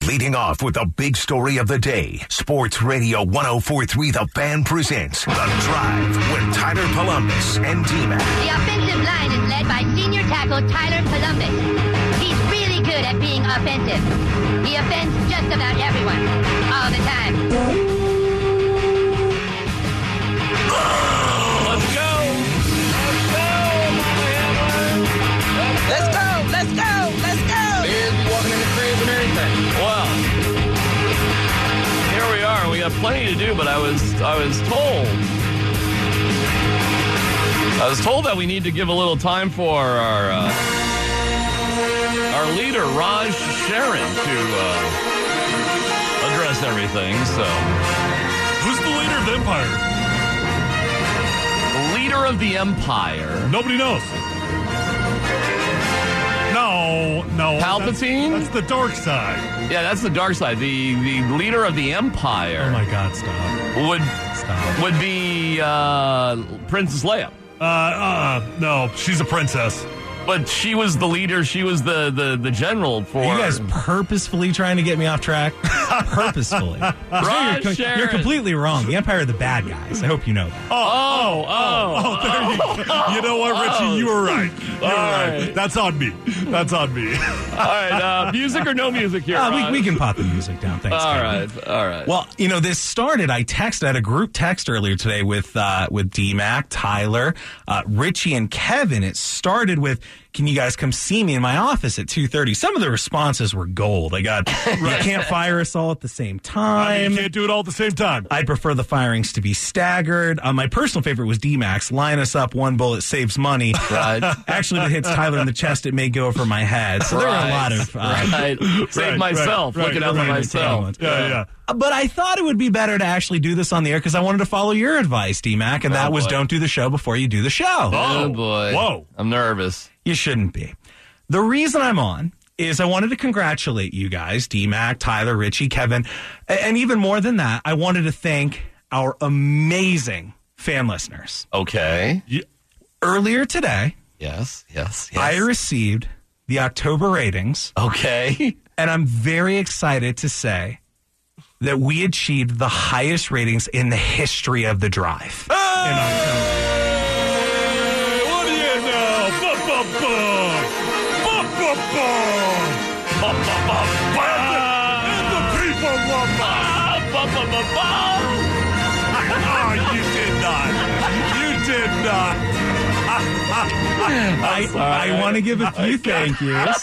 Leading off with the big story of the day, Sports Radio 104.3 The Fan presents The Drive with Tyler Columbus and D-Mac. The offensive line is led by senior tackle Tyler Columbus. He's really good at being offensive. He offends just about everyone, all the time. Let's go! Let's go! Let's go! Let's go! Bears be walking in the crib and everything. Well, here we are. We got plenty to do, but I was told that we need to give a little time for our leader, Raj Sharon, to address everything. So, who's the leader of the Empire? The leader of the Empire. Nobody knows. No. Palpatine? That's the dark side. Yeah, that's the dark side. The leader of the Empire. Oh my God! Stop. Would be Princess Leia. No, she's a princess. But she was the leader. She was the general for. Are you guys purposefully trying to get me off track? Purposefully. You're completely wrong. The Empire are the bad guys. I hope you know that. There you go. You know what, Richie? You were right. You were right. That's on me. All right. Music or no music here? We can pop the music down. Thanks. All right. Well, this started. I had a group text earlier today with D-Mac, Tyler, Richie, and Kevin. It started with, can you guys come see me in my office at 2:30? Some of the responses were gold. I got, you can't fire us all at the same time. You can't do it all at the same time. I'd prefer the firings to be staggered. My personal favorite was D-Mac's. Line us up, one bullet saves money. Right. Actually, if it hits Tyler in the chest, it may go over my head. So there were a lot of... Save myself. Looking out for myself. Yeah. But I thought it would be better to actually do this on the air because I wanted to follow your advice, D-Mac, and that was don't do the show before you do the show. Oh, boy. Whoa. I'm nervous. You shouldn't be. The reason I'm on is I wanted to congratulate you guys, D-Mac, Tyler, Richie, Kevin, and even more than that, I wanted to thank our amazing fan listeners. Okay. Earlier today, Yes. I received the October ratings. Okay. And I'm very excited to say that we achieved the highest ratings in the history of the drive in October. What do you know? And the people love you did not. I want to give a few thank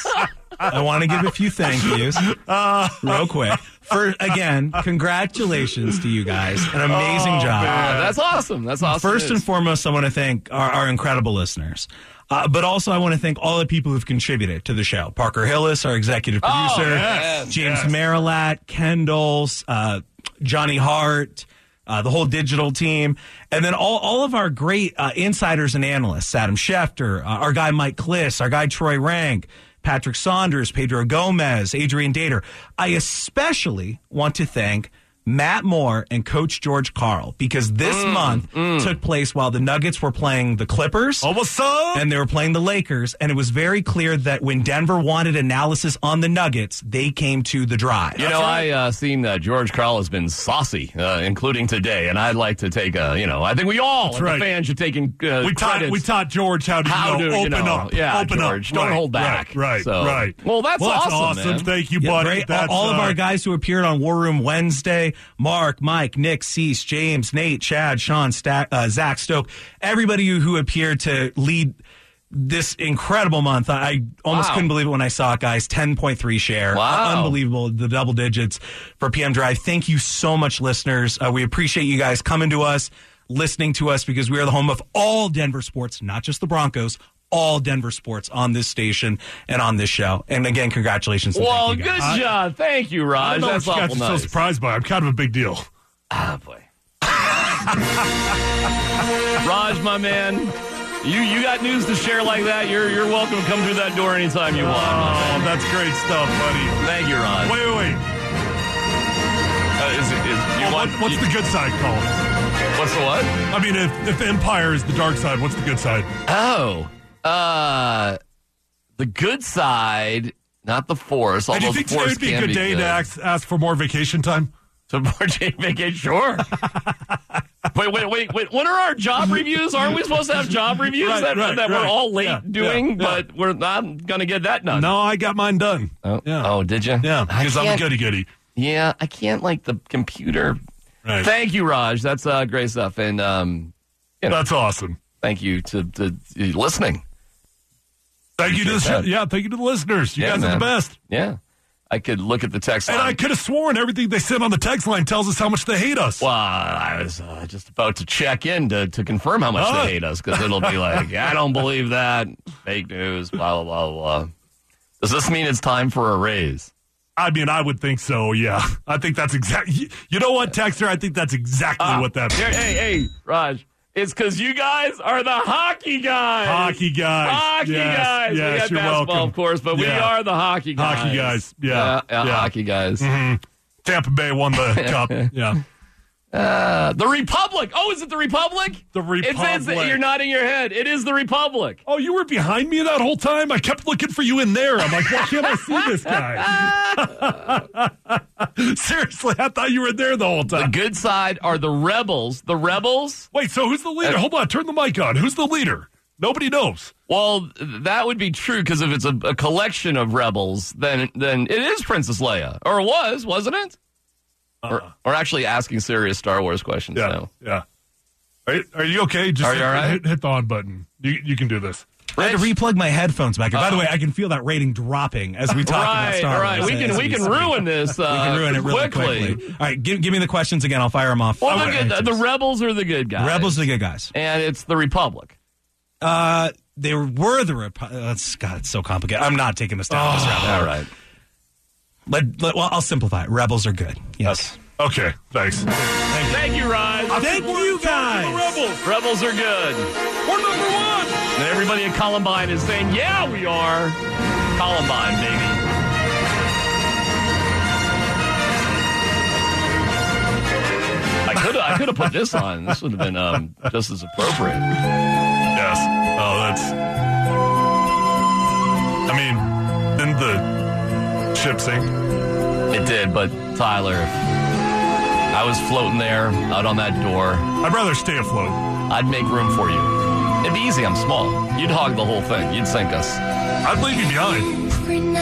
yous. Real quick. Again, congratulations to you guys. An amazing job. That's awesome. First and foremost, I want to thank our incredible listeners. But also, I want to thank all the people who've contributed to the show. Parker Hillis, our executive producer. James Marilat, Kendall's, Johnny Hart, the whole digital team. And then all of our great insiders and analysts. Adam Schefter, our guy Mike Kliss, our guy Troy Rank, Patrick Saunders, Pedro Gomez, Adrian Dater. I especially want to thank Matt Moore and Coach George Karl because this month took place while the Nuggets were playing the Clippers. And they were playing the Lakers. And it was very clear that when Denver wanted analysis on the Nuggets, they came to the drive. I seen George Karl has been saucy, including today. And I'd like to take I think we all, the fans, should take we taught George how to open up. Yeah, open George, up. Don't hold back. Right. Well, that's awesome, man. Thank you, buddy. All of our guys who appeared on War Room Wednesday, Mark, Mike, Nick, Cease, James, Nate, Chad, Sean, Zach Stoke, everybody who appeared to lead this incredible month. I almost couldn't believe it when I saw it, guys. 10.3 share. Wow. Unbelievable. The double digits for PM Drive. Thank you so much, listeners. We appreciate you guys coming to us, listening to us, because we are the home of all Denver sports, not just the Broncos, all Denver sports on this station and on this show. And again, congratulations. Well, good job. Thank you, Raj. I don't know That's what you awful guys are nice. so surprised by. I'm kind of a big deal. Boy. Raj, my man, you got news to share like that? You're welcome to come through that door anytime you want. Oh, that's great stuff, buddy. Thank you, Raj. Wait. What's the good side called? What's the what? I mean, if Empire is the dark side, what's the good side? Oh, the good side Not the force. And do Although you think the today force would be a can good day to ask for more vacation time? So more vacation, sure. wait. When are our job reviews? Aren't we supposed to have job reviews that we're all late doing, but we're not going to get that done? No, I got mine done. Oh, did you? Yeah, because I'm a goody-goody. Yeah, I can't like the computer. Right. Thank you, Raj. That's great stuff. And, that's awesome. Thank you to listening. Thank you to the listeners. You guys are the best. Yeah. I could look at the text line. And I could have sworn everything they sent on the text line tells us how much they hate us. Well, I was just about to check in to confirm how much they hate us, because it'll be like, I don't believe that. Fake news, blah, blah, blah, blah. Does this mean it's time for a raise? I mean, I would think so, yeah. I think that's exactly... You know what, Texter? I think that's exactly what that means. Hey, Raj. It's because you guys are the hockey guys. Hockey guys. Guys. Yes, we got you're basketball, welcome. of course, but we are the hockey guys. Hockey guys, yeah. Hockey guys. Mm-hmm. Tampa Bay won the cup, yeah. The Republic. Oh, is it the Republic? The Republic. You're nodding your head. It is the Republic. Oh, you were behind me that whole time? I kept looking for you in there. I'm like, why can't I see this guy? Seriously, I thought you were there the whole time. The good side are the Rebels. The Rebels? Wait, so who's the leader? Hold on, turn the mic on. Who's the leader? Nobody knows. Well, that would be true, because if it's a collection of rebels, then it is Princess Leia. Or it was, wasn't it? We're actually asking serious Star Wars questions now. Yeah. Are you okay? Just are you all right? Hit the on button. You can do this. I had to replug my headphones back. By the way, I can feel that rating dropping as we talk about Star Wars. Right. We can ruin this. We can ruin it really quickly. All right, give me the questions again. I'll fire them off. Well, the Rebels are the good guys. Rebels are the good guys. And it's the Republic. They were the Republic. God, it's so complicated. I'm not taking this down this route. All right. Well, I'll simplify it. Rebels are good. Yes. Okay, thanks. Thank you, Raj. Thank you, guys. Rebels are good. We're number one. And everybody at Columbine is saying, yeah, we are. Columbine, baby. I could have put this on. This would have been just as appropriate. Yes. Oh, that's... I mean, didn't the ship sink? It did, but Tyler, I was floating there out on that door. I'd rather stay afloat. I'd make room for you. It'd be easy. I'm small. You'd hog the whole thing. You'd sink us. I'd leave you behind.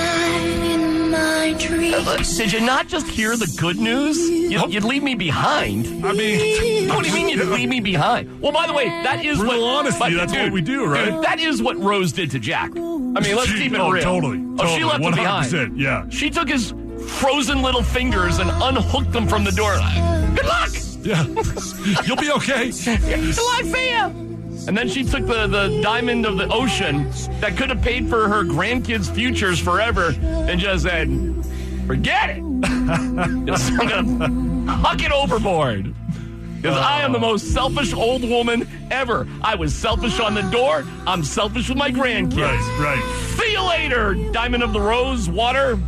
Did you not just hear the good news? You'd leave me behind. I mean, what do you mean you'd leave me behind? Well, by the way, that is real honesty. That's what we do, right? Dude, that is what Rose did to Jack. I mean, let's keep it real. Totally. She left him behind. Yeah. She took his frozen little fingers and unhooked them from the door. Good luck. Yeah. You'll be okay. Good luck, see ya. And then she took the diamond of the ocean that could have paid for her grandkids' futures forever and just said, forget it. I'm going to huck it overboard. Because I am the most selfish old woman ever. I was selfish on the door. I'm selfish with my grandkids. Right. See you later, Diamond of the Rose water.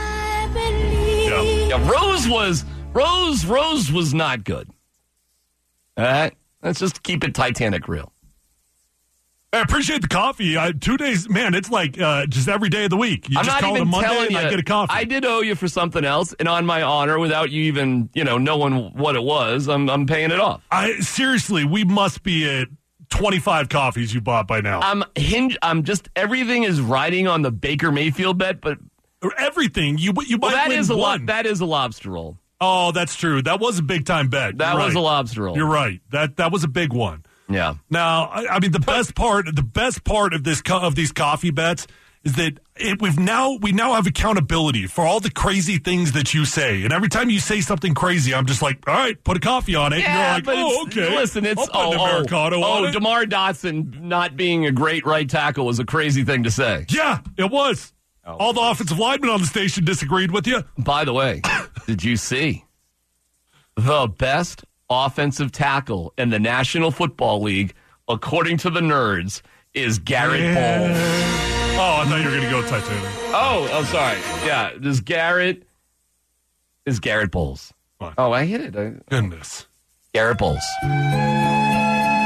Yeah, Rose was not good. All right? Let's just keep it Titanic real. I appreciate the coffee. 2 days, man, it's like just every day of the week. You just call it a Monday and I get a coffee. I did owe you for something else, and on my honor, without you even, knowing what it was, I'm paying it off. Seriously, we must be at 25 coffees you bought by now. Everything is riding on the Baker Mayfield bet, but... Everything. You might win one. That is a lobster roll. Oh, that's true. That was a big-time bet. That was a lobster roll. You're right. That was a big one. Yeah. Now, I mean, the best part of these coffee bets is that we now have accountability for all the crazy things that you say. And every time you say something crazy, I'm just like, all right, put a coffee on it. Yeah, and you're like, okay. Listen, it's Americano on it. DeMar Dotson not being a great right tackle was a crazy thing to say. Yeah, it was. All the offensive linemen on the station disagreed with you. By the way, did you see the best offensive tackle in the National Football League, according to the nerds, is Garrett Bowles? Oh, I thought you were going to go Titanic. Oh, I'm sorry. Yeah, is Garrett Bowles. What? Oh, I hit it. Goodness. Garrett Bowles.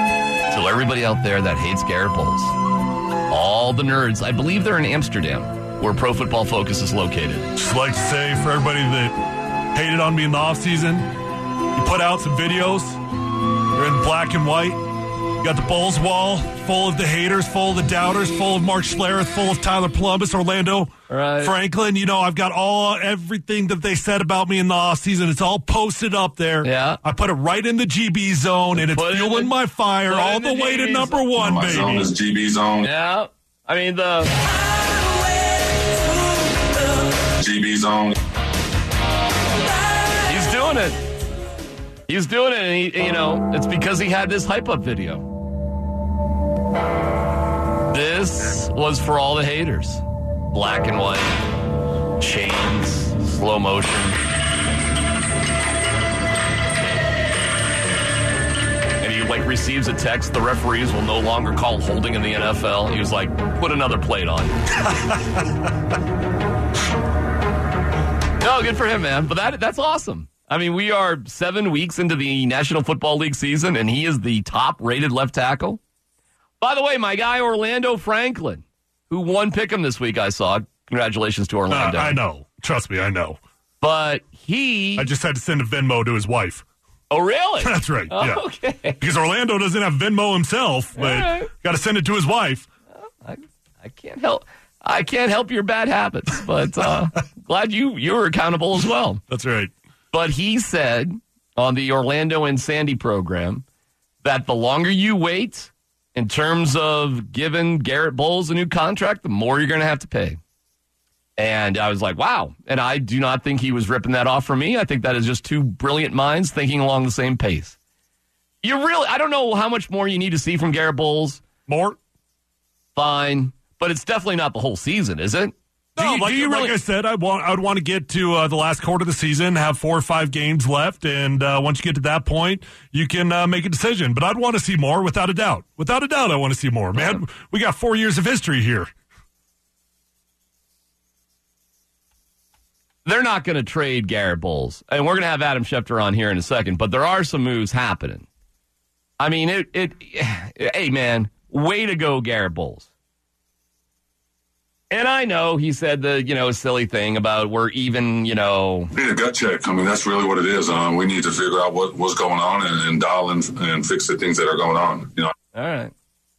So everybody out there that hates Garrett Bowles, all the nerds, I believe they're in Amsterdam. where Pro Football Focus is located. Just like to say for everybody that hated on me in the offseason, you put out some videos. They're in black and white. You got the Bulls wall full of the haters, full of the doubters, full of Mark Schlereth, full of Tyler Columbus, Orlando Franklin. You know, I've got everything that they said about me in the offseason. It's all posted up there. Yeah. I put it right in the GB zone, and it's fueling my fire all the way to number one, baby. My zone is GB zone. Yeah. I mean, the GB zone. He's doing it. He's doing it, and it's because he had this hype up video. This was for all the haters. Black and white, chains, slow motion. And he receives a text, the referees will no longer call holding in the NFL. He was like, put another plate on. No, good for him, man. But that's awesome. I mean, we are 7 weeks into the National Football League season, and he is the top-rated left tackle. By the way, my guy Orlando Franklin, who won Pick'em this week, I saw. Congratulations to Orlando. I know. Trust me, I know. But I just had to send a Venmo to his wife. Oh, really? That's right, yeah. Okay. Because Orlando doesn't have Venmo himself, but got to send it to his wife. I can't help your bad habits, but glad you were accountable as well. That's right. But he said on the Orlando and Sandy program that the longer you wait in terms of giving Garrett Bowles a new contract, the more you're going to have to pay. And I was like, wow. And I do not think he was ripping that off from me. I think that is just two brilliant minds thinking along the same pace. I don't know how much more you need to see from Garrett Bowles. More? Fine. But it's definitely not the whole season, is it? No, like I said, I would want to get to the last quarter of the season, have 4 or 5 games left, and once you get to that point, you can make a decision. But I'd want to see more, without a doubt. Without a doubt, I want to see more. Man, we got 4 years of history here. They're not going to trade Garrett Bowles. And we're going to have Adam Schefter on here in a second, but there are some moves happening. I mean, hey, man, way to go, Garrett Bowles. And I know he said the, silly thing about we're even, We need a gut check. I mean, that's really what it is. We need to figure out what's going on and dial in and fix the things that are going on, All right.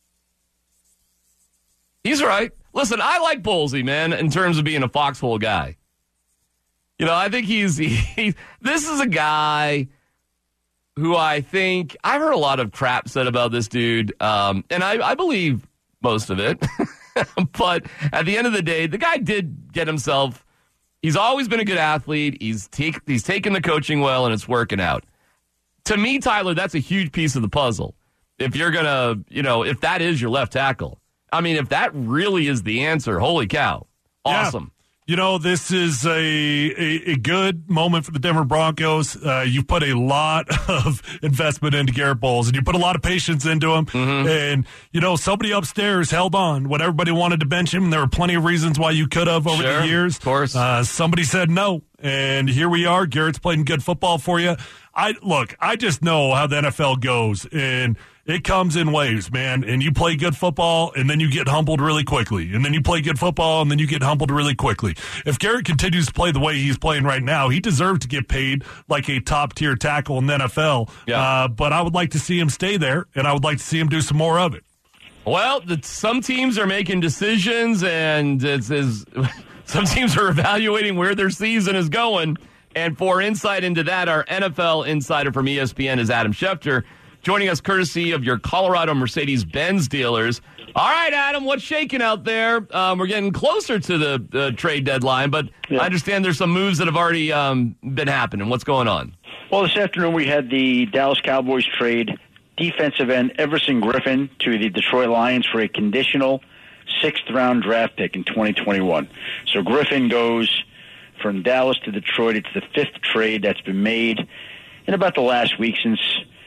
He's right. Listen, I like Bowlesy, man, in terms of being a foxhole guy. I think this is a guy who I think, I've heard a lot of crap said about this dude, and I believe most of it. But at the end of the day, the guy did get himself. He's always been a good athlete. He's taken the coaching well, and it's working out. To me, Tyler, that's a huge piece of the puzzle. If you're gonna, if that is your left tackle, I mean, if that really is the answer, holy cow, awesome. Yeah. This is a good moment for the Denver Broncos. You put a lot of investment into Garrett Bowles, and you put a lot of patience into him. Mm-hmm. And, somebody upstairs held on when everybody wanted to bench him, and there were plenty of reasons why you could have over the years. Of course. Somebody said no, and here we are. Garrett's playing good football for you. I just know how the NFL goes, and it comes in waves, man. And you play good football, and then you get humbled really quickly. And then you play good football, and then you get humbled really quickly. If Garrett continues to play the way he's playing right now, he deserves to get paid like a top-tier tackle in the NFL. Yeah. But I would like to see him stay there, and I would like to see him do some more of it. Well, some teams are making decisions, and some teams are evaluating where their season is going. And for insight into that, our NFL insider from ESPN is Adam Schefter, joining us courtesy of your Colorado Mercedes-Benz dealers. All right, Adam, what's shaking out there? We're getting closer to the trade deadline, but I understand there's some moves that have already been happening. What's going on? Well, this afternoon we had the Dallas Cowboys trade defensive end Everson Griffin to the Detroit Lions for a conditional 6th-round draft pick in 2021. So Griffin goes from Dallas to Detroit. It's the 5th trade that's been made in about the last week since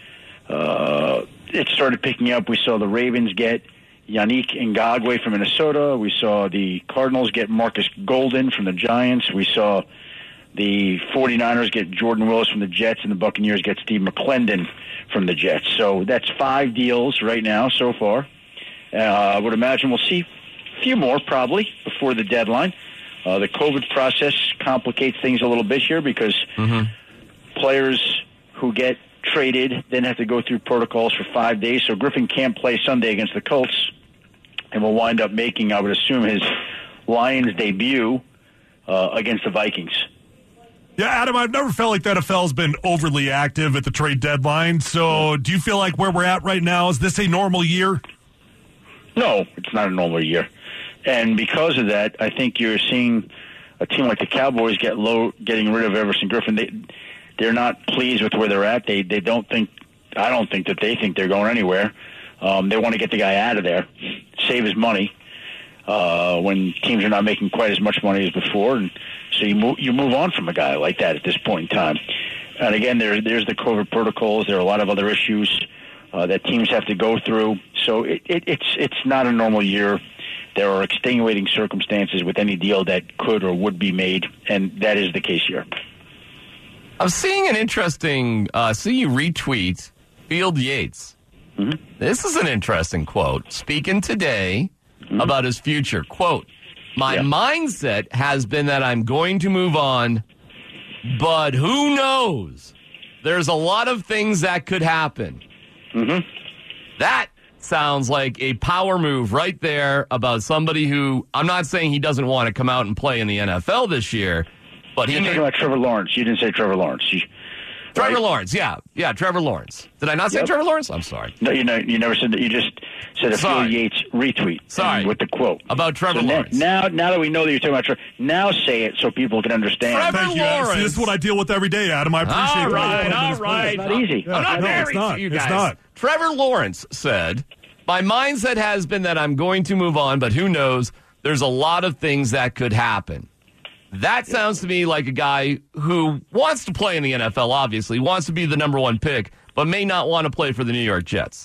it started picking up. We saw the Ravens get Yannick Ngakoue from Minnesota. We saw the Cardinals get Marcus Golden from the Giants. We saw the 49ers get Jordan Willis from the Jets, and the Buccaneers get Steve McClendon from the Jets. So that's 5 deals right now so far. I would imagine we'll see a few more probably before the deadline. The COVID process complicates things a little bit here because players who get traded then have to go through protocols for 5 days. So Griffin can't play Sunday against the Colts and will wind up making, I would assume, his Lions debut against the Vikings. Yeah, Adam, I've never felt like the NFL's been overly active at the trade deadline. So do you feel like where we're at right now, is this a normal year? No, it's not a normal year. And because of that, I think you're seeing a team like the Cowboys getting rid of Everson Griffin. They're not pleased with where they're at. I don't think that they think they're going anywhere. They want to get the guy out of there, save his money when teams are not making quite as much money as before. And so you move on from a guy like that at this point in time. And again, there's the COVID protocols. There are a lot of other issues that teams have to go through. So it's not a normal year. There are extenuating circumstances with any deal that could or would be made, and that is the case here. I'm seeing an interesting, see you retweet Field Yates. Mm-hmm. This is an interesting quote. Speaking today about his future. Quote, my mindset has been that I'm going to move on, but who knows? There's a lot of things that could happen. Mm-hmm. That sounds like a power move right there about somebody who, I'm not saying he doesn't want to come out and play in the NFL this year, but You're talking about Trevor Lawrence. You didn't say Trevor Lawrence. Trevor Lawrence, yeah, Trevor Lawrence. Did I not say Trevor Lawrence? I'm sorry. No, you never said that. You just said a Phil Yates retweet. Sorry. With the quote. About Trevor Lawrence. Now that we know that you're talking about Trevor, now say it so people can understand. Trevor Lawrence. See, this is what I deal with every day, Adam. I appreciate it. All right. It's not easy. I'm not married to you guys. It's not. Trevor Lawrence said, my mindset has been that I'm going to move on, but who knows? There's a lot of things that could happen. That sounds to me like a guy who wants to play in the NFL, obviously, wants to be the number one pick, but may not want to play for the New York Jets.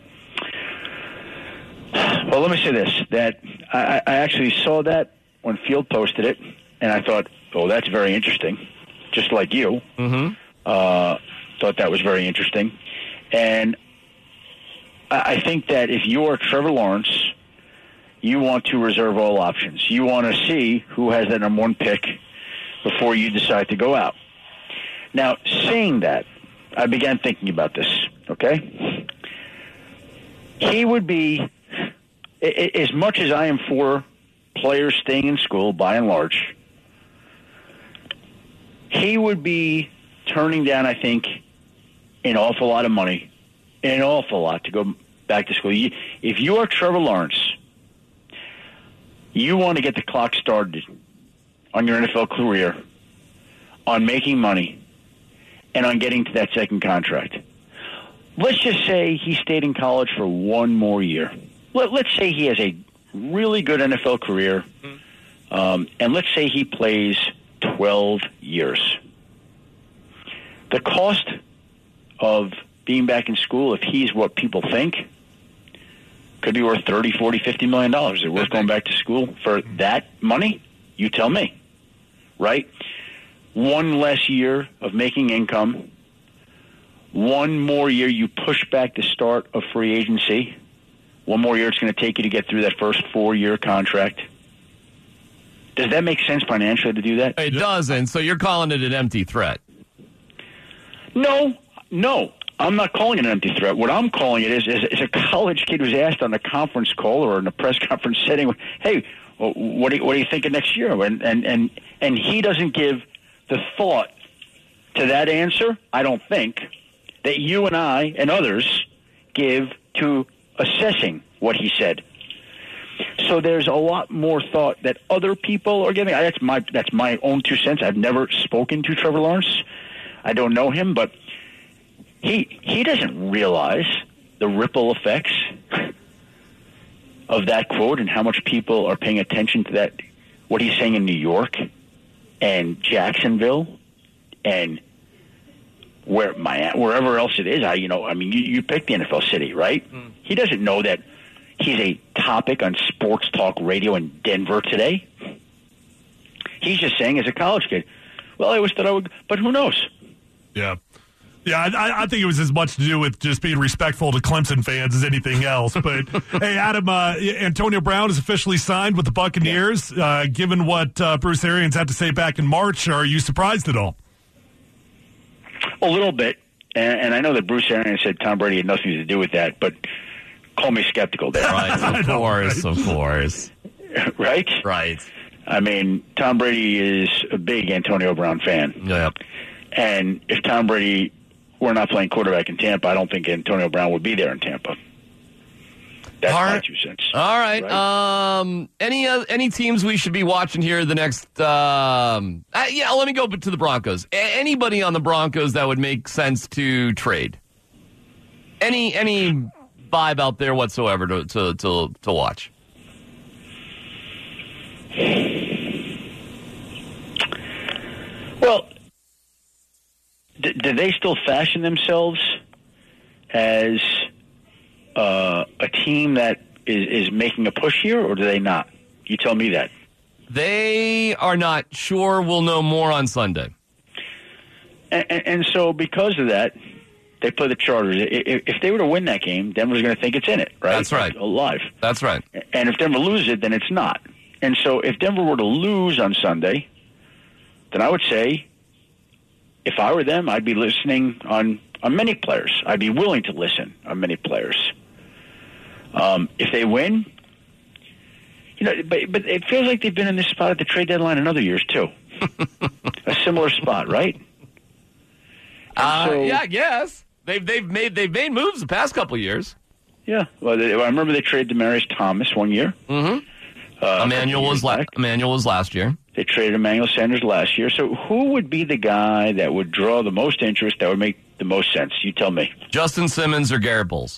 Well, let me say this, that I actually saw that when Field posted it, and I thought, oh, that's very interesting, just like you. Mm-hmm. Thought that was very interesting. And I think that if you are Trevor Lawrence, you want to reserve all options. You want to see who has that number one pick before you decide to go out. Now, saying that, I began thinking about this, okay? He would be, as much as I am for players staying in school, by and large, he would be turning down, I think, an awful lot of money, an awful lot to go back to school. If you are Trevor Lawrence, you want to get the clock started on your NFL career, on making money, and on getting to that second contract. Let's just say he stayed in college for one more year. Let's say he has a really good NFL career, and let's say he plays 12 years. The cost of being back in school, if he's what people think, could be worth $30, $40, $50 million. Is it worth going back to school for that money? You tell me, right? One less year of making income. One more year you push back the start of free agency. One more year it's going to take you to get through that first 4-year contract. Does that make sense financially to do that? It doesn't, so you're calling it an empty threat. No. I'm not calling it an empty threat. What I'm calling it is a college kid who's asked on a conference call or in a press conference setting, hey, what are you thinking next year? And he doesn't give the thought to that answer, I don't think, that you and I and others give to assessing what he said. So there's a lot more thought that other people are giving. That's my own 2 cents. I've never spoken to Trevor Lawrence. I don't know him, but he doesn't realize the ripple effects of that quote and how much people are paying attention to that, what he's saying in New York and Jacksonville and wherever else it is. You pick the NFL city, right? He doesn't know that he's a topic on sports talk radio in Denver today. He's just saying as a college kid, well, I always thought I would, but who knows? Yeah. Yeah, I think it was as much to do with just being respectful to Clemson fans as anything else. But, hey, Adam, Antonio Brown is officially signed with the Buccaneers. Given what Bruce Arians had to say back in March, are you surprised at all? A little bit. And I know that Bruce Arians said Tom Brady had nothing to do with that, but call me skeptical there. Right, of course. Right? Right. I mean, Tom Brady is a big Antonio Brown fan. Yeah. And if Tom Brady were not playing quarterback in Tampa, I don't think Antonio Brown would be there in Tampa. That's my 2 cents. All right. Any teams we should be watching here the next let me go to the Broncos. Anybody on the Broncos that would make sense to trade? Any vibe out there whatsoever to watch? Well, do they still fashion themselves as a team that is making a push here, or do they not? You tell me that. They are not sure. We'll know more on Sunday. And so because of that, they play the Chargers. If they were to win that game, Denver's going to think it's in it, right? That's right. It's alive. That's right. And if Denver loses it, then it's not. And so if Denver were to lose on Sunday, then I would say, if I were them, I'd be listening on many players. I'd be willing to listen on many players. If they win, but it feels like they've been in this spot at the trade deadline in other years too. A similar spot, right? Yeah, I guess they've made moves the past couple of years. Yeah, well, I remember they traded Demaryius Thomas one year. Mm-hmm. Emmanuel was last year. They traded Emmanuel Sanders last year. So who would be the guy that would draw the most interest, that would make the most sense? You tell me. Justin Simmons or Garrett Bowles?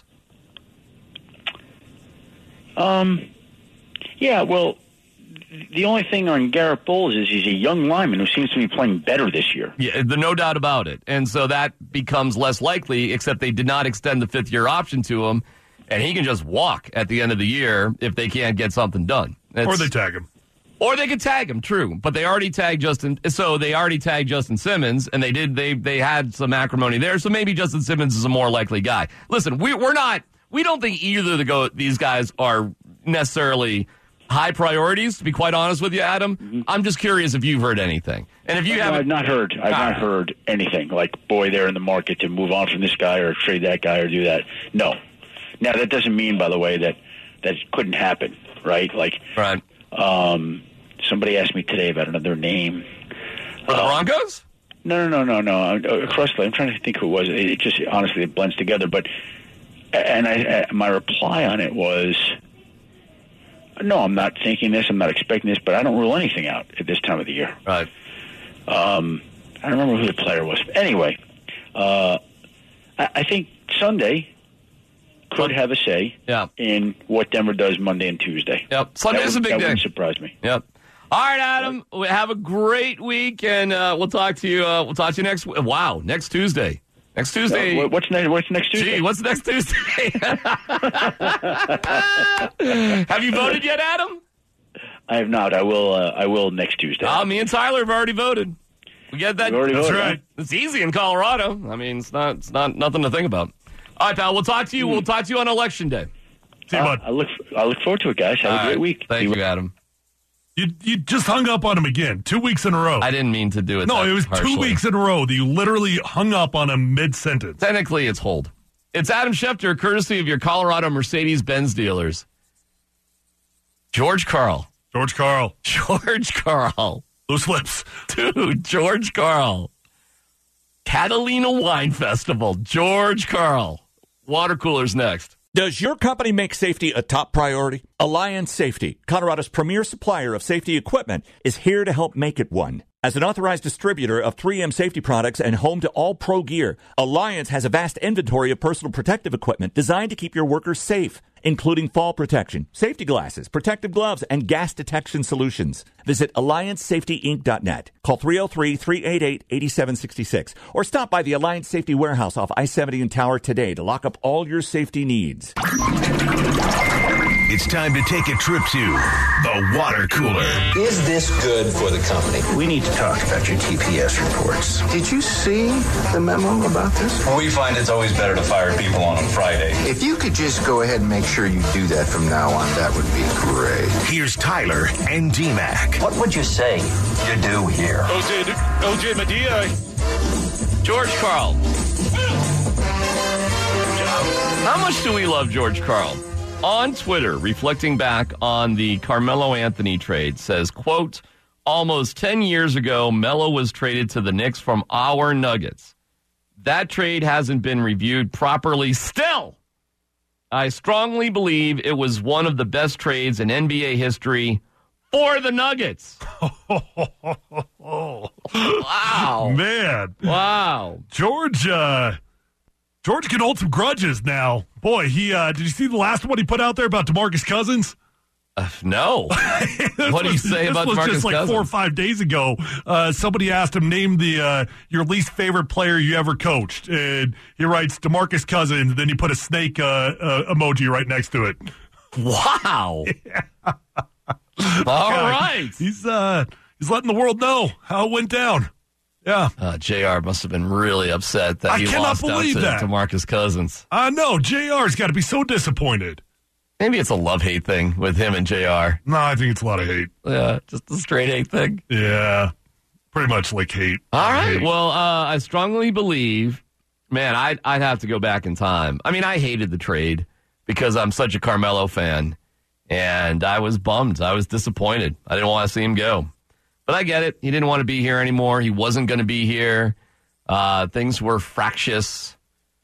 Yeah, well, the only thing on Garrett Bowles is he's a young lineman who seems to be playing better this year. Yeah, no doubt about it. And so that becomes less likely, except they did not extend the fifth-year option to him, and he can just walk at the end of the year if they can't get something done. Or they tag him. Or they could tag him, true. But they already tagged Justin Simmons, and they had some acrimony there, so maybe Justin Simmons is a more likely guy. Listen, we don't think either of these guys are necessarily high priorities, to be quite honest with you, Adam. Mm-hmm. I'm just curious if you've heard anything. And if you haven't, I've not heard anything like, boy, they're in the market to move on from this guy or trade that guy or do that. No. Now, that doesn't mean, by the way, that couldn't happen, right? Like, right. Somebody asked me today about another name. For the Broncos? No. Across the, I'm trying to think who it was. It just, honestly, it blends together. But, my reply on it was, no, I'm not thinking this, I'm not expecting this, but I don't rule anything out at this time of the year. Right. I don't remember who the player was. Anyway, I think Sunday could have a say in what Denver does Monday and Tuesday. Yep. Sunday's a big day. That wouldn't surprise me. Yep. All right, Adam. Have a great week, and we'll talk to you. We'll talk to you next. Wow, next Tuesday. Next Tuesday. What's next Tuesday? Gee, what's next Tuesday? Have you voted yet, Adam? I have not. I will next Tuesday. Me and Tyler have already voted. We get that. That's right. It's easy in Colorado. I mean, it's not nothing to think about. All right, pal. We'll talk to you. We'll talk to you on Election Day. See you, bud. I look forward to it, guys. Have a great week. Thank you, Adam. You just hung up on him again 2 weeks in a row. I didn't mean to do it. No, it was harshly. 2 weeks in a row that you literally hung up on him mid-sentence. Technically, it's hold. It's Adam Schefter, courtesy of your Colorado Mercedes-Benz dealers. George Carl. Loose lips. Dude, George Carl. Catalina Wine Festival. George Carl. Water coolers next. Does your company make safety a top priority? Alliance Safety, Colorado's premier supplier of safety equipment, is here to help make it one. As an authorized distributor of 3M safety products and home to all pro gear, Alliance has a vast inventory of personal protective equipment designed to keep your workers safe. including fall protection, safety glasses, protective gloves, and gas detection solutions. Visit AllianceSafetyInc.net. Call 303-388-8766 or stop by the Alliance Safety Warehouse off I-70 and Tower today to lock up all your safety needs. It's time to take a trip to the water cooler. Is this good for the company? We need to talk about your TPS reports. Did you see the memo about this? Well, we find it's always better to fire people on Friday. If you could just go ahead and make sure you do that from now on, that would be great. Here's Tyler and D-Mac. What would you say you do here? OJ Medea. George Karl. How much do we love George Karl? On Twitter, reflecting back on the Carmelo Anthony trade, says, quote, almost 10 years ago, Melo was traded to the Knicks from our Nuggets. That trade hasn't been reviewed properly still. I strongly believe it was one of the best trades in NBA history for the Nuggets. Wow. Man. Wow. George can hold some grudges now. Boy, did you see the last one he put out there about DeMarcus Cousins? No. What do you say about DeMarcus Cousins? This was just like 4 or 5 days ago. Somebody asked him, name your least favorite player you ever coached. And he writes, DeMarcus Cousins. Then you put a snake emoji right next to it. Wow. Yeah. All right. He's letting the world know how it went down. Yeah. JR must have been really upset that he lost out to DeMarcus Cousins. I know. JR's got to be so disappointed. Maybe it's a love-hate thing with him and JR. No, I think it's a lot of hate. Yeah, just a straight hate thing. Yeah. Pretty much like hate. All right. Well, I strongly believe, man, I'd have to go back in time. I mean, I hated the trade because I'm such a Carmelo fan, and I was bummed. I was disappointed. I didn't want to see him go. But I get it. He didn't want to be here anymore. He wasn't going to be here. Things were fractious.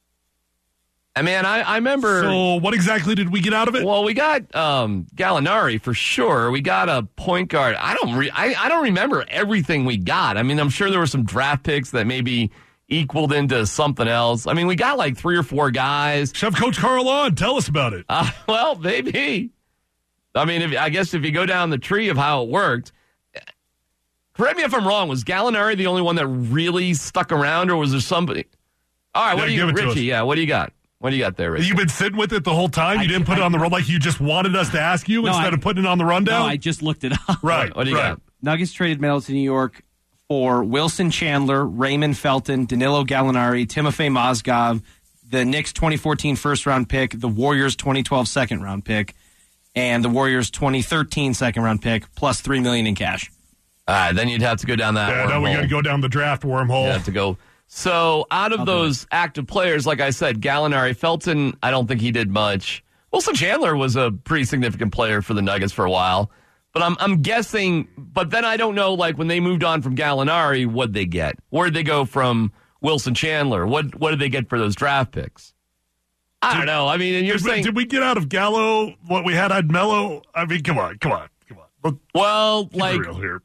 And, man, I remember. So what exactly did we get out of it? Well, we got Gallinari for sure. We got a point guard. I don't remember everything we got. I mean, I'm sure there were some draft picks that maybe equaled into something else. I mean, we got like 3 or 4 guys. Shove Coach Karl on. Tell us about it. Well, maybe. I mean, I guess if you go down the tree of how it worked. Correct me if I'm wrong. Was Gallinari the only one that really stuck around, or was there somebody? All right, Richie? Yeah, what do you got? What do you got there, Richie? You've been sitting with it the whole time? You didn't put it on the run like you just wanted us to ask you instead of putting it on the rundown? No, I just looked it up. Right. What do you got? Nuggets traded Melo to New York for Wilson Chandler, Raymond Felton, Danilo Gallinari, Timofey Mozgov, the Knicks 2014 first-round pick, the Warriors 2012 second-round pick, and the Warriors 2013 second-round pick, plus $3 million in cash. All right, then you'd have to go down that wormhole. Now we got to go down the draft wormhole. You have to go. So out of those active players, like I said, Gallinari, Felton, I don't think he did much. Wilson Chandler was a pretty significant player for the Nuggets for a while. But I'm guessing, but then I don't know, like when they moved on from Gallinari, what'd they get? Where'd they go from Wilson Chandler? What did they get for those draft picks? I don't know. I mean, and you're saying... Did we get out of Gallo what we had on Melo? I mean, come on. Well, like... Real here.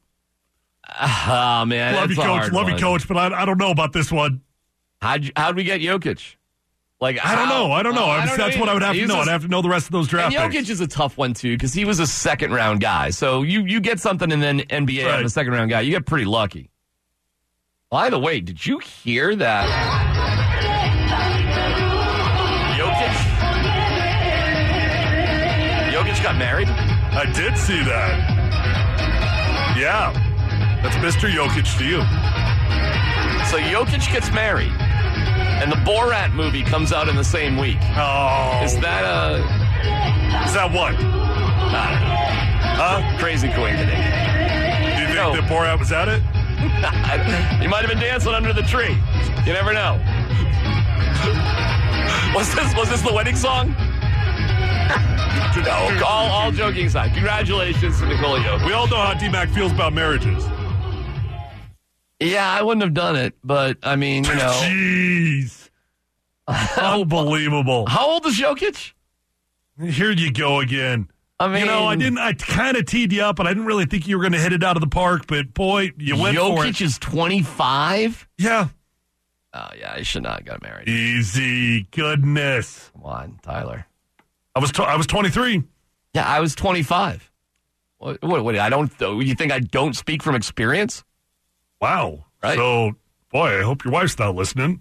Oh, man. Love you, Coach, but I don't know about this one. How'd we get Jokic? Like I don't know. That's what I would have to know. I'd have to know the rest of those draft picks. Jokic is a tough one, too, because he was a second-round guy. So you get something in the NBA out of a second-round guy. You get pretty lucky. By the way, did you hear that? Jokic got married? I did see that. Yeah. That's Mr. Jokic to you. So Jokic gets married, and the Borat movie comes out in the same week. Oh. Is that what? I don't know. Huh? Crazy coincidence. Do you think that Borat was at it? He might have been dancing under the tree. You never know. Was this the wedding song? No, all joking aside. Congratulations to Nikola Jokic. We all know how D-Mac feels about marriages. Yeah, I wouldn't have done it, but, I mean, you know. Jeez. Unbelievable. How old is Jokic? Here you go again. I mean, I kind of teed you up, and I didn't really think you were going to hit it out of the park, but, boy, you went for it. Jokic is 25? Yeah. Oh, yeah, he should not have got married. Easy. Goodness. Come on, Tyler. I was 23. Yeah, I was 25. What? I don't. You think I don't speak from experience? Wow. Right. So, boy, I hope your wife's not listening.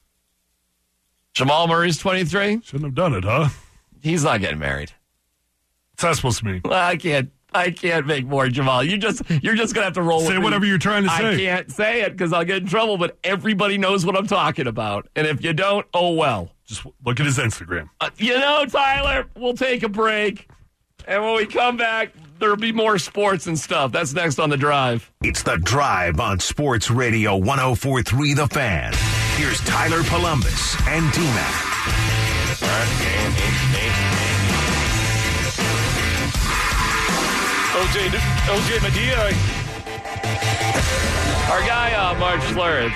Jamal Murray's 23. Shouldn't have done it, huh? He's not getting married. What's that supposed to mean? Well, I can't make more, Jamal. You're just gonna have to roll. Say with whatever you're trying to say. I can't say it because I'll get in trouble. But everybody knows what I'm talking about, and if you don't, oh well. Just look at his Instagram. Tyler, we'll take a break, and when we come back, there'll be more sports and stuff. That's next on The Drive. It's The Drive on Sports Radio 104.3 The Fan. Here's Tyler Columbus and T-Mac. OJ Medea. Our guy, Mark Schlereth,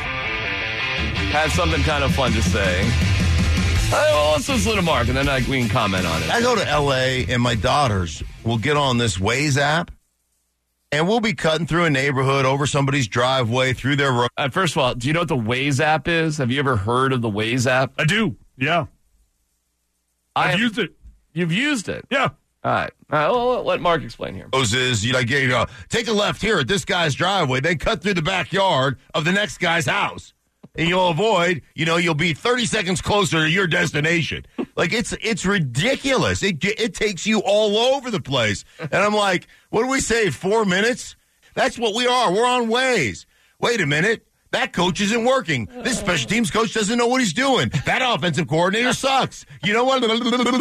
has something kind of fun to say. Well, let's listen to Mark, and then we can comment on it. I go to L.A., and my daughters will get on this Waze app, and we'll be cutting through a neighborhood, over somebody's driveway, through their road. First of all, do you know what the Waze app is? Have you ever heard of the Waze app? I do, yeah. I've used it. You've used it? Yeah. All right. Well, let Mark explain here. Is take a left here at this guy's driveway, then cut through the backyard of the next guy's house. And you'll avoid, you'll be 30 seconds closer to your destination. Like, it's ridiculous. It takes you all over the place. And I'm like, what do we say, 4 minutes? That's what we are. We're on Waze. Wait a minute. That coach isn't working. This special teams coach doesn't know what he's doing. That offensive coordinator sucks. You know what?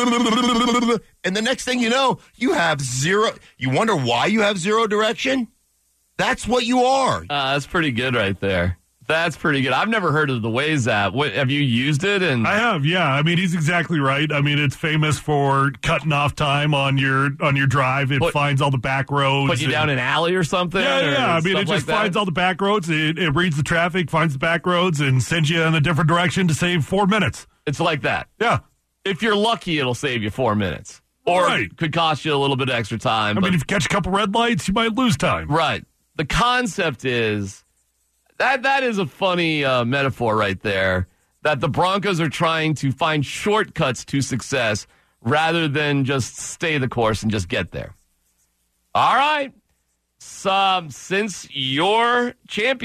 And the next thing you know, you have zero. You wonder why you have zero direction? That's what you are. That's pretty good right there. That's pretty good. I've never heard of the Waze app. Have you used it? And I have, yeah. I mean, he's exactly right. I mean, it's famous for cutting off time on your drive. It finds all the back roads. Put you down an alley or something? Yeah. I mean, it just finds all the back roads. It reads the traffic, finds the back roads, and sends you in a different direction to save 4 minutes. It's like that. Yeah. If you're lucky, it'll save you 4 minutes. Or it could cost you a little bit of extra time. I mean, if you catch a couple red lights, you might lose time. Right. The concept is... That is a funny metaphor right there, that the Broncos are trying to find shortcuts to success rather than just stay the course and just get there. All right. So, since your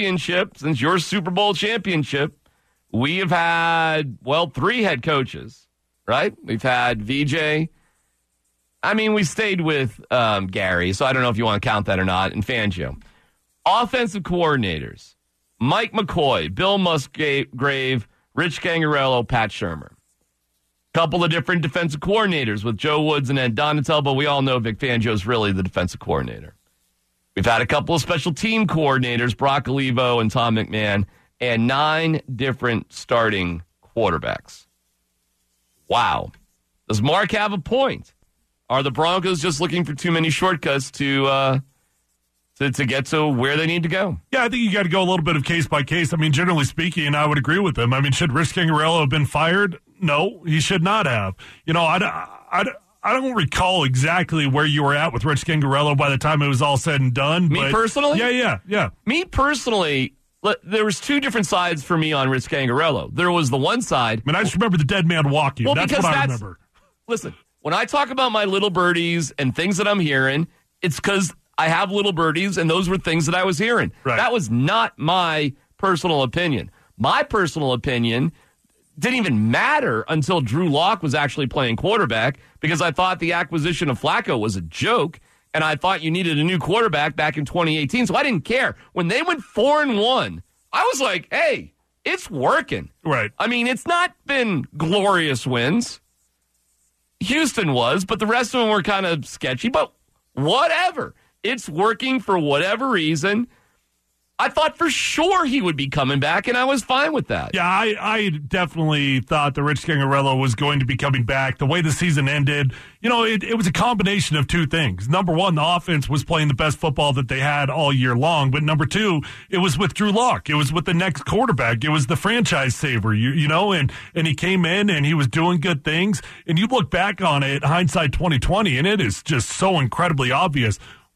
Super Bowl championship, we have had, 3 head coaches, right? We've had VJ. I mean, we stayed with Gary, so I don't know if you want to count that or not, and Fangio. Offensive coordinators. Mike McCoy, Bill Musgrave, Rich Gangarello, Pat Shurmur. Couple of different defensive coordinators with Joe Woods and Ed Donatel, but we all know Vic Fangio is really the defensive coordinator. We've had a couple of special team coordinators, Brock Olivo and Tom McMahon, and 9 different starting quarterbacks. Wow. Does Mark have a point? Are the Broncos just looking for too many shortcuts to get to where they need to go? Yeah, I think you got to go a little bit of case by case. I mean, generally speaking, I would agree with him. I mean, should Rich Gangarello have been fired? No, he should not have. I don't recall exactly where you were at with Rich Gangarello by the time it was all said and done. Me personally? Yeah. Me personally, there was 2 different sides for me on Rich Gangarello. There was the one side. I just remember the dead man walking. That's what I remember. Listen, when I talk about my little birdies and things that I'm hearing, it's because I have little birdies, and those were things that I was hearing. Right. That was not my personal opinion. My personal opinion didn't even matter until Drew Lock was actually playing quarterback, because I thought the acquisition of Flacco was a joke, and I thought you needed a new quarterback back in 2018, so I didn't care. When they went 4-1, I was like, hey, it's working. Right. I mean, it's not been glorious wins. Houston was, but the rest of them were kind of sketchy, but whatever. It's working for whatever reason. I thought for sure he would be coming back, and I was fine with that. Yeah, I definitely thought that Rich Gangarello was going to be coming back. The way the season ended, it was a combination of 2 things. Number one, the offense was playing the best football that they had all year long. But number 2, it was with Drew Lock. It was with the next quarterback. It was the franchise saver, and he came in and he was doing good things. And you look back on it, hindsight 2020, and it is just so incredibly obvious.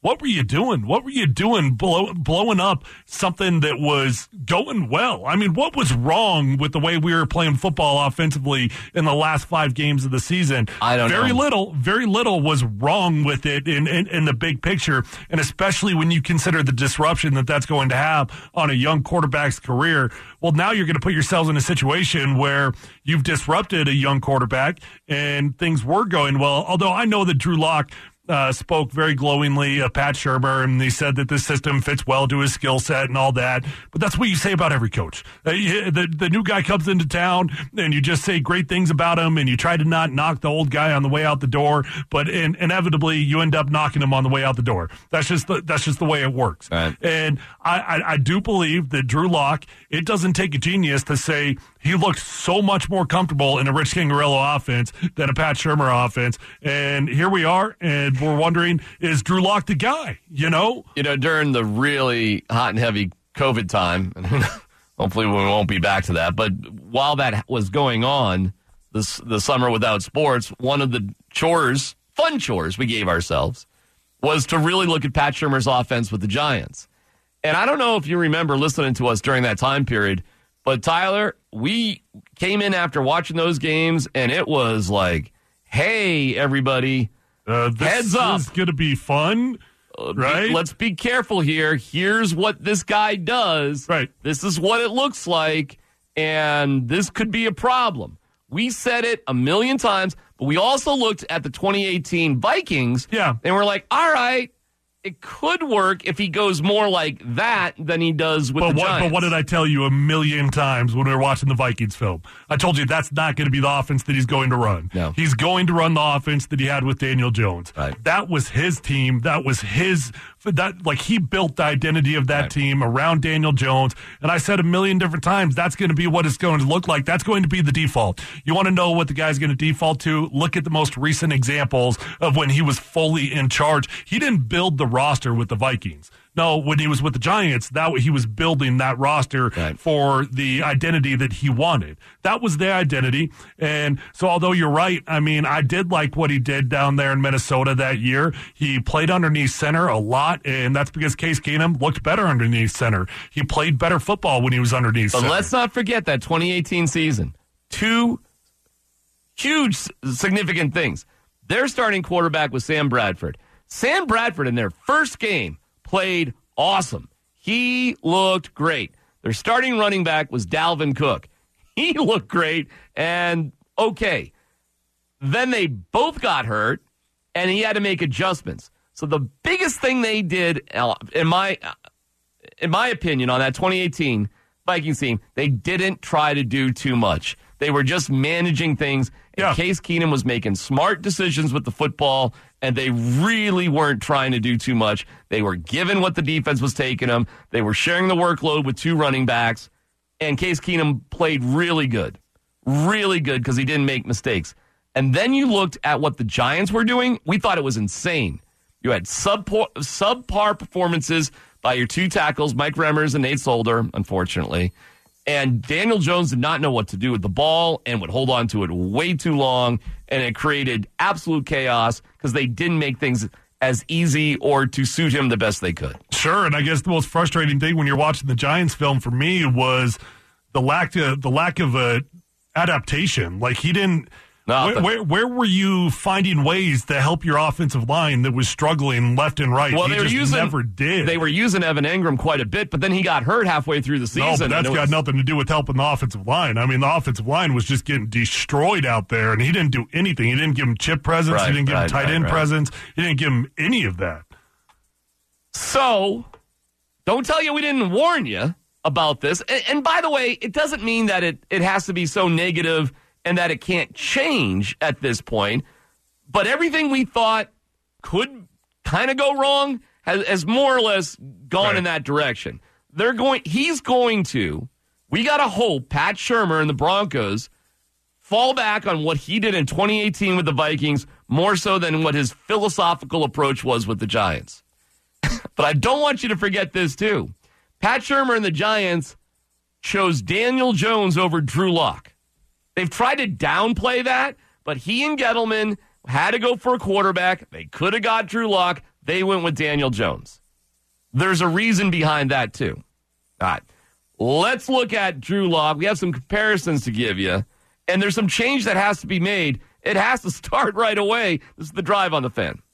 what were you doing? What were you doing blowing up something that was going well? I mean, what was wrong with the way we were playing football offensively in the last 5 games of the season? I don't know. Very little was wrong with it in the big picture, and especially when you consider the disruption that that's going to have on a young quarterback's career. Well, now you're going to put yourselves in a situation where you've disrupted a young quarterback and things were going well, although I know that Drew Lock spoke very glowingly of Pat Shurmur, and he said that this system fits well to his skill set and all that. But that's what you say about every coach. The new guy comes into town, and you just say great things about him, and you try to not knock the old guy on the way out the door, but inevitably you end up knocking him on the way out the door. That's just the way it works. Right. And I do believe that Drew Lock, it doesn't take a genius to say he looked so much more comfortable in a Rich Scangarello offense than a Pat Shurmur offense. And here we are, and we're wondering, is Drew Lock the guy, You know, during the really hot and heavy COVID time, and hopefully we won't be back to that, but while that was going on, the summer without sports, one of the fun chores we gave ourselves was to really look at Pat Shurmur's offense with the Giants. And I don't know if you remember listening to us during that time period, but Tyler, we came in after watching those games, and it was like, hey, everybody, heads up. This is going to be fun, right? Let's be careful here. Here's what this guy does. Right. This is what it looks like, and this could be a problem. We said it a million times, but we also looked at the 2018 Vikings, and we're like, all right, it could work if he goes more like that than he does with the Giants. But what did I tell you a million times when we were watching the Vikings film? I told you that's not going to be the offense that he's going to run. No. He's going to run the offense that he had with Daniel Jones. Right. That was his team. That was he built the identity of that team around Daniel Jones. And I said a million different times, that's going to be what it's going to look like. That's going to be the default. You want to know what the guy's going to default to? Look at the most recent examples of when he was fully in charge. He didn't build the roster with the Vikings. No, when he was with the Giants, he was building that roster for the identity that he wanted. That was their identity. And so although you're right, I mean, I did like what he did down there in Minnesota that year. He played underneath center a lot, and that's because Case Keenum looked better underneath center. He played better football when he was underneath center. But let's not forget that 2018 season. 2 huge significant things. Their starting quarterback was Sam Bradford. Sam Bradford in their first game played awesome. He looked great. Their starting running back was Dalvin Cook. He looked great and okay. Then they both got hurt, and he had to make adjustments. So the biggest thing they did, in my opinion, on that 2018 Vikings team, they didn't try to do too much. They were just managing things. And Case Keenum was making smart decisions with the football, and they really weren't trying to do too much. They were given what the defense was taking them. They were sharing the workload with 2 running backs, and Case Keenum played really good because he didn't make mistakes. And then you looked at what the Giants were doing. We thought it was insane. You had subpar performances by your 2 tackles, Mike Remmers and Nate Solder, unfortunately. And Daniel Jones did not know what to do with the ball and would hold on to it way too long, and it created absolute chaos because they didn't make things as easy or to suit him the best they could. Sure, and I guess the most frustrating thing when you're watching the Giants film for me was the lack of adaptation. Like he didn't. Where were you finding ways to help your offensive line that was struggling left and right? Well, never did. They were using Evan Engram quite a bit, but then he got hurt halfway through the season. No, but that's got nothing to do with helping the offensive line. I mean, the offensive line was just getting destroyed out there, and he didn't do anything. He didn't give him chip presence. He didn't give him tight end presence. He didn't give him any of that. So, don't tell you we didn't warn you about this. And by the way, it doesn't mean that it has to be so negative and that it can't change at this point. But everything we thought could kind of go wrong has more or less gone in that direction. We got to hope Pat Shurmur and the Broncos fall back on what he did in 2018 with the Vikings more so than what his philosophical approach was with the Giants. But I don't want you to forget this, too. Pat Shurmur and the Giants chose Daniel Jones over Drew Lock. They've tried to downplay that, but he and Gettleman had to go for a quarterback. They could have got Drew Lock. They went with Daniel Jones. There's a reason behind that, too. All right. Let's look at Drew Lock. We have some comparisons to give you, and there's some change that has to be made. It has to start right away. This is The Drive on the Fan.